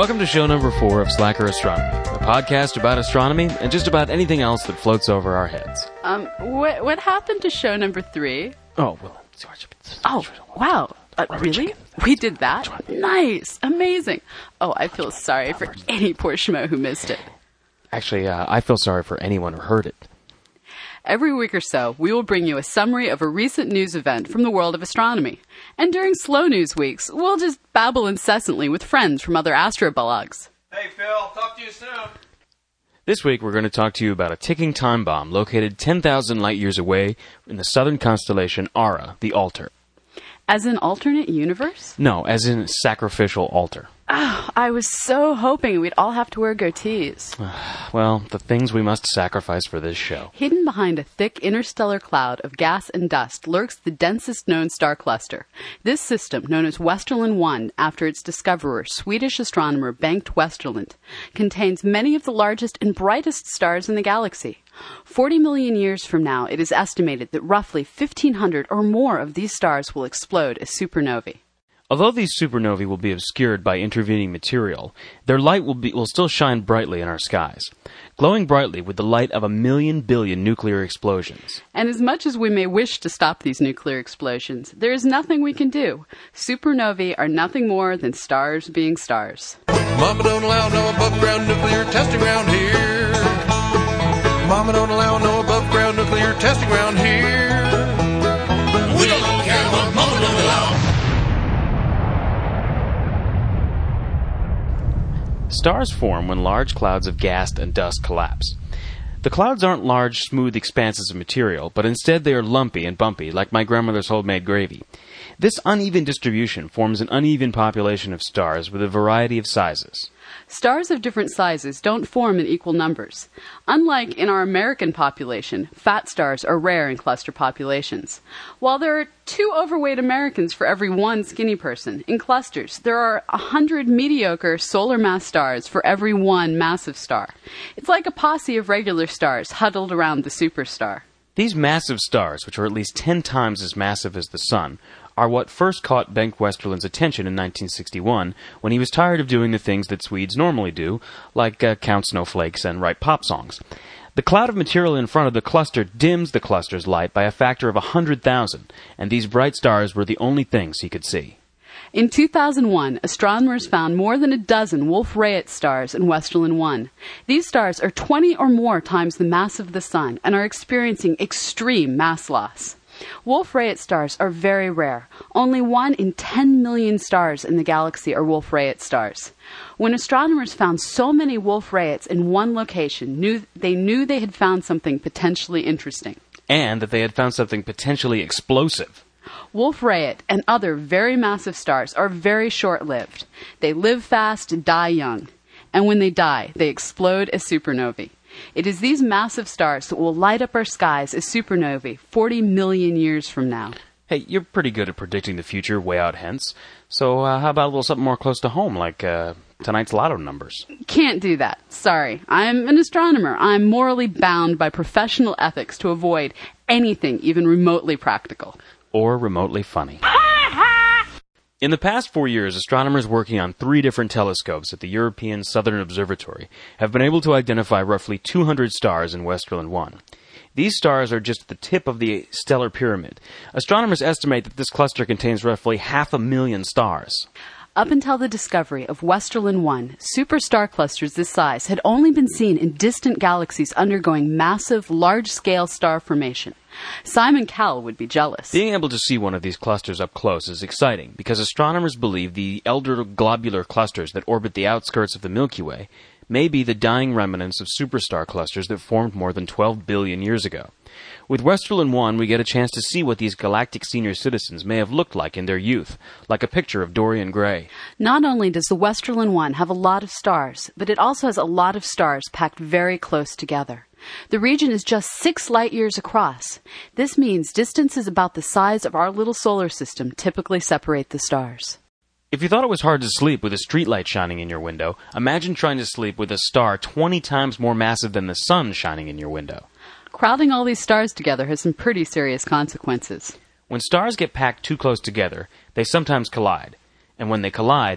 Welcome to show number 4 of Slacker Astronomy, a podcast about astronomy and just about anything else that floats over our heads. What happened to show number 3? Oh, well... Oh, wow. Really? We did that? Nice. Amazing. Oh, I feel sorry for any poor schmo who missed it. Actually, I feel sorry for anyone who heard it. Every week or so, we will bring you a summary of a recent news event from the world of astronomy. And during slow news weeks, we'll just babble incessantly with friends from other astroblogs. Hey, Phil, talk to you soon. This week, we're going to talk to you about a ticking time bomb located 10,000 light-years away in the southern constellation Ara, the Altar. As in alternate universe? No, as in sacrificial altar. Oh, I was so hoping we'd all have to wear goatees. Well, the things we must sacrifice for this show. Hidden behind a thick interstellar cloud of gas and dust lurks the densest known star cluster. This system, known as Westerlund 1, after its discoverer, Swedish astronomer Bengt Westerlund, contains many of the largest and brightest stars in the galaxy. 40 million years from now, it is estimated that roughly 1,500 or more of these stars will explode as supernovae. Although these supernovae will be obscured by intervening material, their light will still shine brightly in our skies, glowing brightly with the light of 1,000,000 billion nuclear explosions. And as much as we may wish to stop these nuclear explosions, there is nothing we can do. Supernovae are nothing more than stars being stars. Mama don't allow no above-ground nuclear testing around here. Mama don't allow no above-ground nuclear testing around here. We don't care what Mama don't allow. Stars form when large clouds of gas and dust collapse. The clouds aren't large, smooth expanses of material, but instead they are lumpy and bumpy, like my grandmother's homemade gravy. This uneven distribution forms an uneven population of stars with a variety of sizes. Stars of different sizes don't form in equal numbers. Unlike in our American population, fat stars are rare in cluster populations. While there are 2 overweight Americans for every 1 skinny person, in clusters there are 100 mediocre solar mass stars for every 1 massive star. It's like a posse of regular stars huddled around the superstar. These massive stars, which are at least 10 times as massive as the Sun, are what first caught Bengt Westerlund's attention in 1961 when he was tired of doing the things that Swedes normally do, like count snowflakes and write pop songs. The cloud of material in front of the cluster dims the cluster's light by a factor of 100,000, and these bright stars were the only things he could see. In 2001, astronomers found more than a dozen Wolf-Rayet stars in Westerlund 1. These stars are 20 or more times the mass of the Sun and are experiencing extreme mass loss. Wolf-Rayet stars are very rare. Only 1 in 10 million stars in the galaxy are Wolf-Rayet stars. When astronomers found so many Wolf-Rayets in one location, they knew they had found something potentially interesting. And that they had found something potentially explosive. Wolf-Rayet and other very massive stars are very short-lived. They live fast and die young. And when they die, they explode as supernovae. It is these massive stars that will light up our skies as supernovae 40 million years from now. Hey, you're pretty good at predicting the future way out hence. So how about a little something more close to home, like tonight's lotto numbers? Can't do that. Sorry. I'm an astronomer. I'm morally bound by professional ethics to avoid anything even remotely practical. Or remotely funny. In the past 4 years, astronomers working on 3 different telescopes at the European Southern Observatory have been able to identify roughly 200 stars in Westerlund 1. These stars are just the tip of the stellar pyramid. Astronomers estimate that this cluster contains roughly 500,000 stars. Up until the discovery of Westerlund 1, superstar clusters this size had only been seen in distant galaxies undergoing massive, large-scale star formation. Simon Cowell would be jealous. Being able to see one of these clusters up close is exciting because astronomers believe the elder globular clusters that orbit the outskirts of the Milky Way may be the dying remnants of superstar clusters that formed more than 12 billion years ago. With Westerlund 1, we get a chance to see what these galactic senior citizens may have looked like in their youth, like a picture of Dorian Gray. Not only does the Westerlund 1 have a lot of stars, but it also has a lot of stars packed very close together. The region is just 6 light-years across. This means distances about the size of our little solar system typically separate the stars. If you thought it was hard to sleep with a streetlight shining in your window, imagine trying to sleep with a star 20 times more massive than the sun shining in your window. Crowding all these stars together has some pretty serious consequences. When stars get packed too close together, they sometimes collide. And when they collide,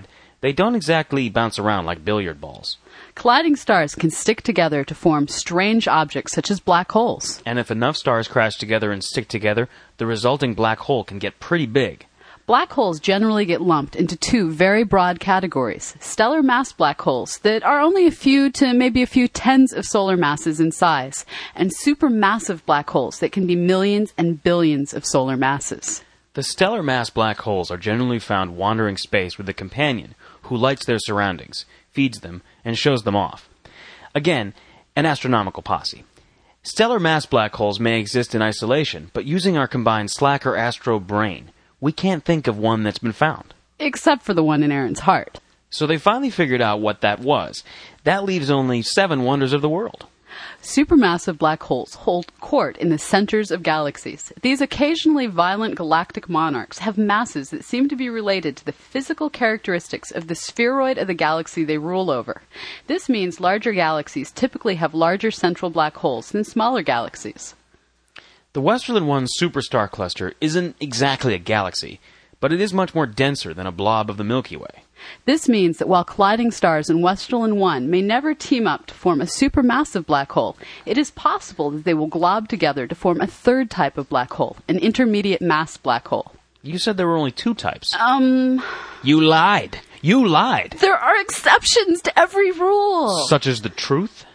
They don't exactly bounce around like billiard balls. Colliding stars can stick together to form strange objects such as black holes. And if enough stars crash together and stick together, the resulting black hole can get pretty big. Black holes generally get lumped into two very broad categories. Stellar mass black holes that are only a few to maybe a few tens of solar masses in size, and supermassive black holes that can be millions and billions of solar masses. The stellar mass black holes are generally found wandering space with a companion who lights their surroundings, feeds them, and shows them off. Again, an astronomical posse. Stellar mass black holes may exist in isolation, but using our combined Slacker Astro brain, we can't think of one that's been found. Except for the one in Aaron's heart. So they finally figured out what that was. That leaves only 7 wonders of the world. Supermassive black holes hold court in the centers of galaxies. These occasionally violent galactic monarchs have masses that seem to be related to the physical characteristics of the spheroid of the galaxy they rule over. This means larger galaxies typically have larger central black holes than smaller galaxies. The Westerlin 1 superstar cluster isn't exactly a galaxy, but it is much more denser than a blob of the Milky Way. This means that while colliding stars in Westerlin 1 may never team up to form a supermassive black hole, it is possible that they will glob together to form a third type of black hole, an intermediate mass black hole. You said there were only 2 types. You lied. You lied. There are exceptions to every rule. Such as the truth?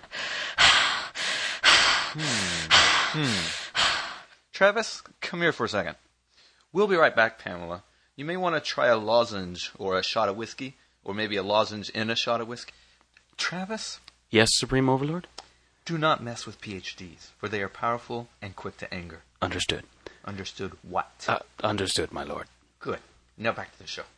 Travis, come here for a second. We'll be right back, Pamela. You may want to try a lozenge or a shot of whiskey, or maybe a lozenge in a shot of whiskey. Travis? Yes, Supreme Overlord? Do not mess with PhDs, for they are powerful and quick to anger. Understood. Understood what? Understood, my lord. Good. Now back to the show.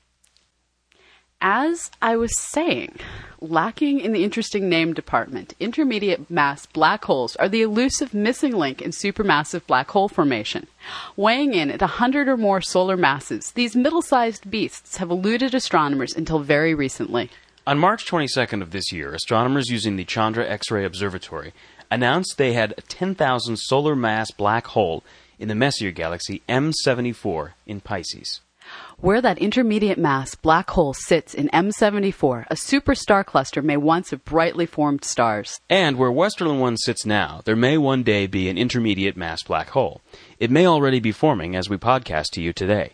As I was saying, lacking in the interesting name department, intermediate mass black holes are the elusive missing link in supermassive black hole formation. Weighing in at 100 or more solar masses, these middle-sized beasts have eluded astronomers until very recently. On March 22nd of this year, astronomers using the Chandra X-ray Observatory announced they had a 10,000 solar mass black hole in the Messier galaxy M74 in Pisces. Where that intermediate mass black hole sits in M74, a superstar cluster may once have brightly formed stars. And where Westerlin 1 sits now, there may one day be an intermediate mass black hole. It may already be forming as we podcast to you today.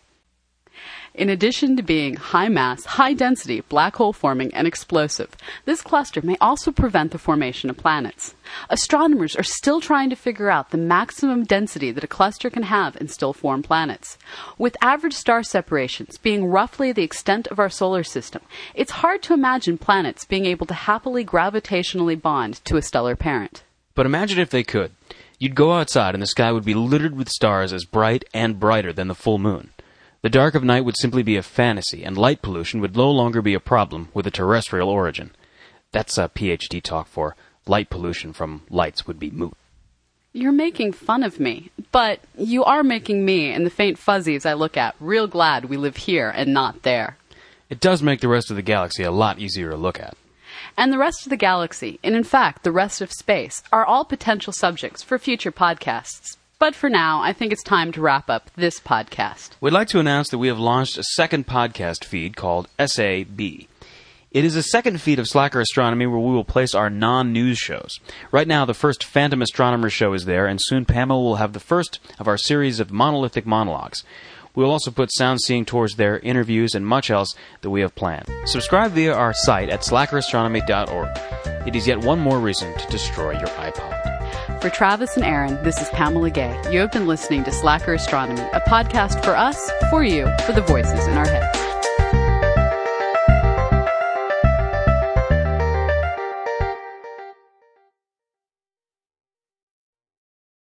In addition to being high mass, high density, black hole forming, and explosive, this cluster may also prevent the formation of planets. Astronomers are still trying to figure out the maximum density that a cluster can have and still form planets. With average star separations being roughly the extent of our solar system, it's hard to imagine planets being able to happily gravitationally bond to a stellar parent. But imagine if they could. You'd go outside and the sky would be littered with stars as bright and brighter than the full moon. The dark of night would simply be a fantasy, and light pollution would no longer be a problem with a terrestrial origin. That's a PhD talk for light pollution from lights would be moot. You're making fun of me, but you are making me and the faint fuzzies I look at real glad we live here and not there. It does make the rest of the galaxy a lot easier to look at. And the rest of the galaxy, and in fact the rest of space, are all potential subjects for future podcasts. But for now, I think it's time to wrap up this podcast. We'd like to announce that we have launched a second podcast feed called SAB. It is a second feed of Slacker Astronomy where we will place our non-news shows. Right now, the first Phantom Astronomer show is there, and soon Pamela will have the first of our series of monolithic monologues. We will also put sound seeing tours there, interviews, and much else that we have planned. Subscribe via our site at slackerastronomy.org. It is yet one more reason to destroy your iPod. For Travis and Aaron, this is Pamela Gay. You have been listening to Slacker Astronomy, a podcast for us, for you, for the voices in our heads.